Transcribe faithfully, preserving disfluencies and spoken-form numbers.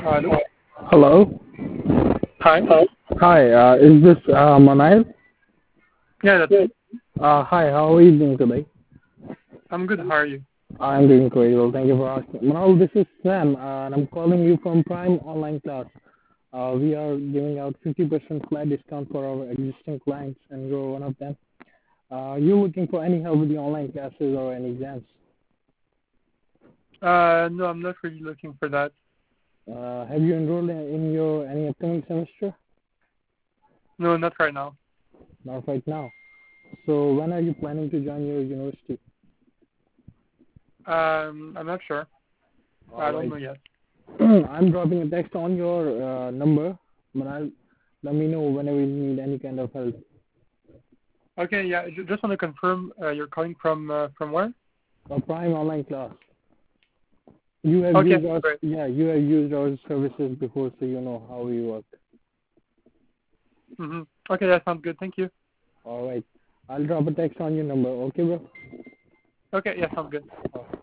Hello. Hello. Hi. Hi, uh, is this uh, Manal? Yeah, that's me. Uh, hi, how are you doing today? I'm good. How are you? I'm doing great. Well, thank you for asking. Manal, this is Sam, uh, and I'm calling you from Prime Online Class. Uh, we are giving out fifty percent flat discount for our existing clients, and you're one of them. Uh, you looking for any help with the online classes or any exams? Uh, no, I'm not really looking for that. Uh, have you enrolled in, in your any upcoming semester? No, not right now. Not right now. So when are you planning to join your university? Um, I'm not sure. I All don't right. know yet. I'm dropping a text on your uh, number, but I'll let me know whenever you need any kind of help. Okay. Yeah. j- Just want to confirm. Uh, you're calling from uh, from where? A Prime online class. You have Okay. used our Great. yeah, you have used our services before, so you know how we work. Mhm. Okay. That sounds good. Thank you. All right. I'll drop a text on your number. Okay, bro. Okay. Yeah. Sounds good. Okay.